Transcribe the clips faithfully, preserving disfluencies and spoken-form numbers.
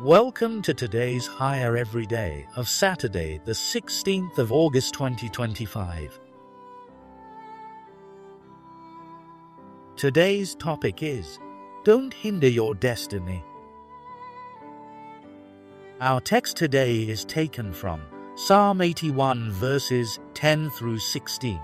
Welcome to today's Higher Everyday of Saturday, the sixteenth of August twenty twenty-five. Today's topic is, Don't Hinder Your Destiny. Our text today is taken from Psalm eighty-one verses ten through sixteen.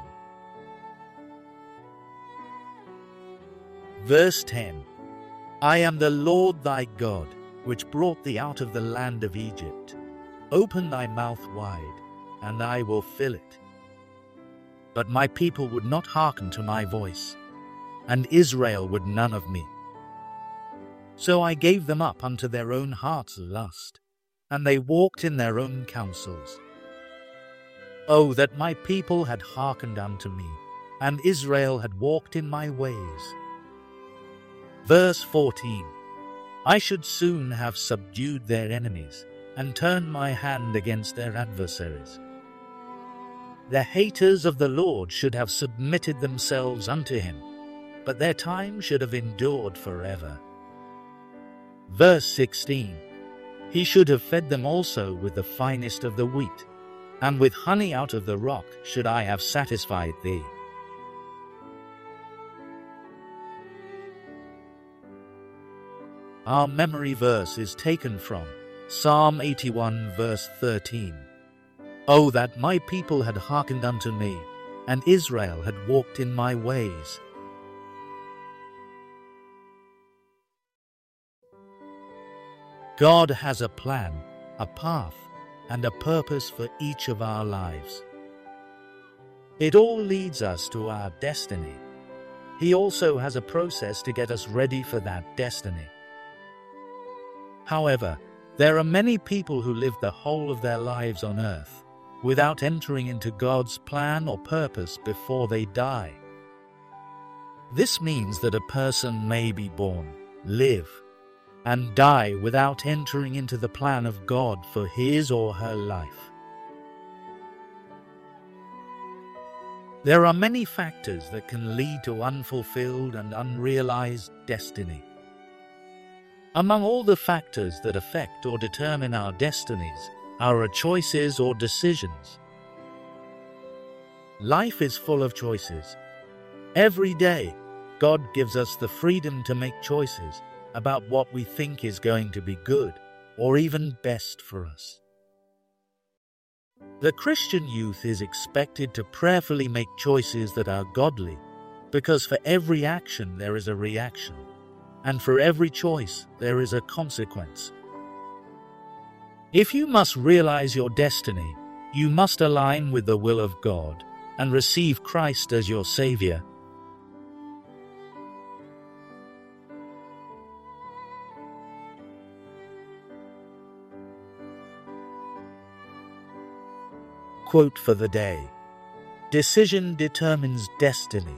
Verse ten. I am the Lord thy God, which brought thee out of the land of Egypt. Open thy mouth wide, and I will fill it. But my people would not hearken to my voice, and Israel would none of me. So I gave them up unto their own heart's lust, and they walked in their own counsels. Oh, that my people had hearkened unto me, and Israel had walked in my ways. Verse fourteen. I should soon have subdued their enemies, and turned my hand against their adversaries. The haters of the Lord should have submitted themselves unto him, but their time should have endured forever. Verse sixteen. He should have fed them also with the finest of the wheat, and with honey out of the rock should I have satisfied thee. Our memory verse is taken from Psalm eighty-one verse thirteen. Oh, that my people had hearkened unto me, and Israel had walked in my ways. God has a plan, a path, and a purpose for each of our lives. It all leads us to our destiny. He also has a process to get us ready for that destiny. However, there are many people who live the whole of their lives on earth without entering into God's plan or purpose before they die. This means that a person may be born, live, and die without entering into the plan of God for his or her life. There are many factors that can lead to unfulfilled and unrealized destiny. Among all the factors that affect or determine our destinies are our choices or decisions. Life is full of choices. Every day, God gives us the freedom to make choices about what we think is going to be good or even best for us. The Christian youth is expected to prayerfully make choices that are godly, because for every action there is a reaction, and for every choice there is a consequence. If you must realize your destiny, you must align with the will of God and receive Christ as your Savior. Quote for the day: Decision determines destiny.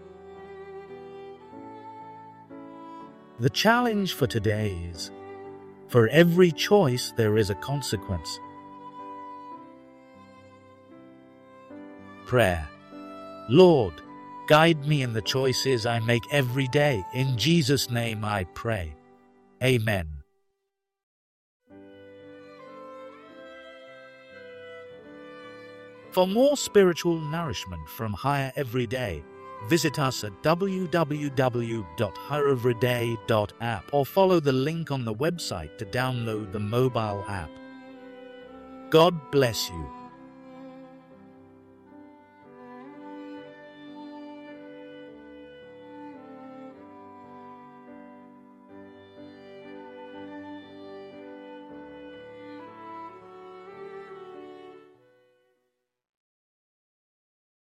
The challenge for today is, for every choice there is a consequence. Prayer. Lord, guide me in the choices I make every day. In Jesus' name I pray. Amen. For more spiritual nourishment from Higher Everyday, visit us at w w w dot higher everyday dot app or follow the link on the website to download the mobile app. God bless you.